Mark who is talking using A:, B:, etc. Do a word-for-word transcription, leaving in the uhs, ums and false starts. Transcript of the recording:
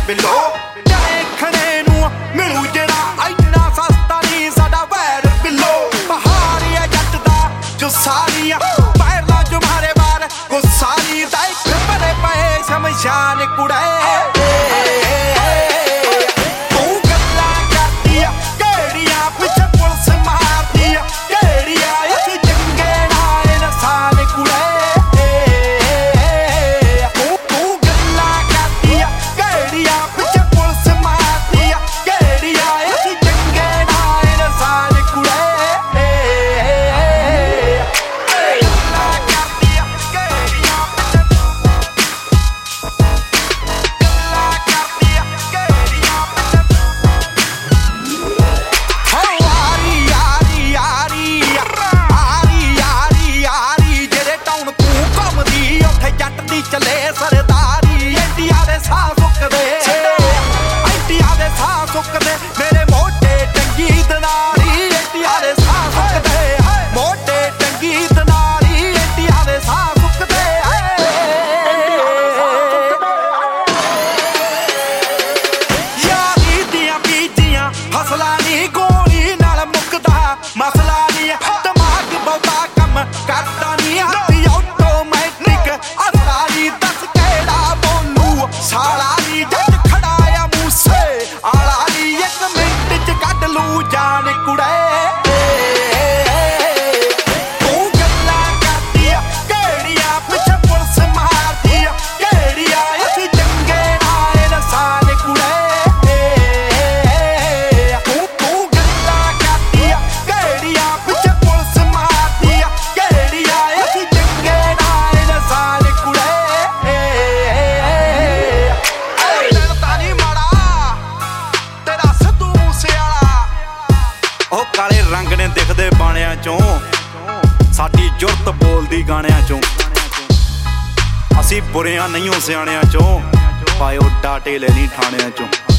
A: Below देखने नू मिलू जेड़ा इन्ना सस्ता नहीं साडा वैर बिलो पहाड़ी है जट दा जुस्सा नहीं पैरला जो मारे बार गुस्सा नहीं दाइक भरे पए शमशान कुड़े चले सरदारी इंडिया दे साह सुकदे इंडिया दे साह सुकदे मेरे मोटे टंगी दनारी इंडिया दे साह सुकदे मोटे टंगी दनारी इंडिया दे साह सुकदे यारी दियां बीजियां फसला नहीं गोली नाल मुकदा मसला नहीं दिमाग बहुता कम करदा नहीं साला नी जट खड़ाया मूसे आला नी एक मिनट च कट लू जान कुड़े तू गल्ला करदी केड़िया पिछे पुलिस मारदी केड़िया असी चंगे नाल नसान कुड़े तू तू गल्ला करदी केड़िया पिछे पुलिस मारदी केड़िया असी चंगे नाल नसान कुड़े काले रंग ने दिखदे बाणियां चों साडी जुरत बोलदी गाणियां चों असी बुरियां नहीं हो सियाणियां चों पायो डाटे ले नहीं ठाणियां चों।